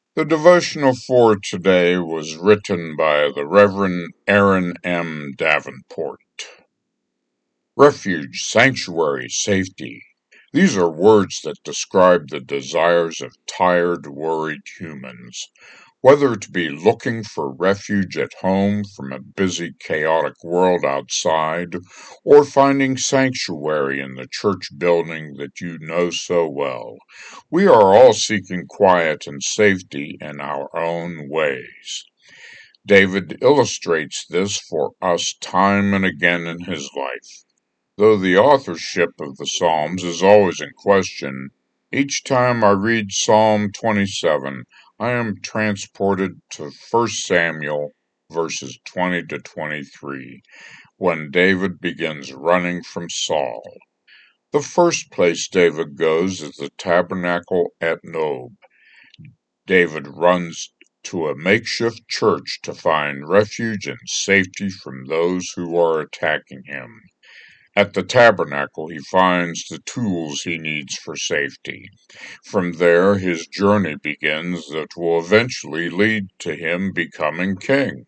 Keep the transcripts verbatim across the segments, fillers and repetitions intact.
The devotional for today was written by the Reverend Aaron M. Davenport. Refuge, sanctuary, safety. These are words that describe the desires of tired, worried humans. Whether it be looking for refuge at home from a busy, chaotic world outside, or finding sanctuary in the church building that you know so well, we are all seeking quiet and safety in our own ways. David illustrates this for us time and again in his life. Though the authorship of the Psalms is always in question, each time I read Psalm twenty-seven, I am transported to First Samuel verses twenty to twenty-three, when David begins running from Saul. The first place David goes is the tabernacle at Nob. David runs to a makeshift church to find refuge and safety from those who are attacking him. At the tabernacle he finds the tools he needs for safety. From there his journey begins that will eventually lead to him becoming king.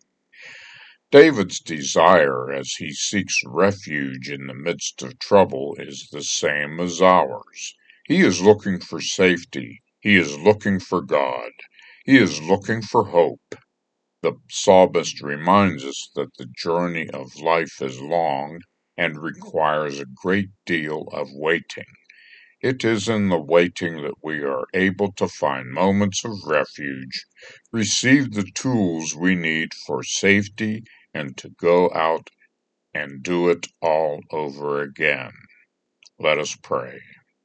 David's desire as he seeks refuge in the midst of trouble is the same as ours. He is looking for safety. He is looking for God. He is looking for hope. The psalmist reminds us that the journey of life is long and requires a great deal of waiting. It is in the waiting that we are able to find moments of refuge, receive the tools we need for safety, and to go out and do it all over again. Let us pray.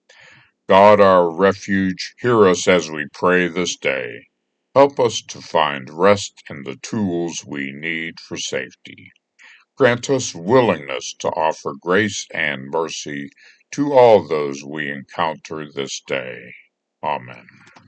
God, our refuge, hear us as we pray this day. Help us to find rest in the tools we need for safety. Grant us willingness to offer grace and mercy to all those we encounter this day. Amen.